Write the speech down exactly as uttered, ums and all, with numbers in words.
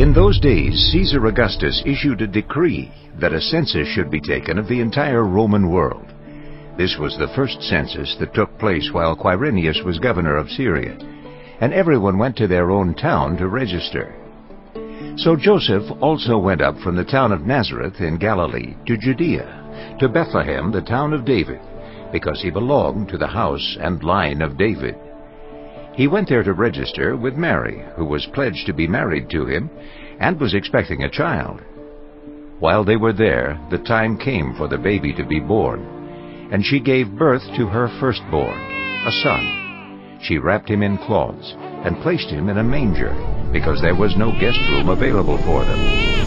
In those days, Caesar Augustus issued a decree that a census should be taken of the entire Roman world. This was the first census that took place while Quirinius was governor of Syria, and everyone went to their own town to register. So Joseph also went up from the town of Nazareth in Galilee to Judea, to Bethlehem, the town of David, because he belonged to the house and line of David. He went there to register with Mary, who was pledged to be married to him, and was expecting a child. While they were there, the time came for the baby to be born, and she gave birth to her firstborn, a son. She wrapped him in cloths and placed him in a manger, because there was no guest room available for them.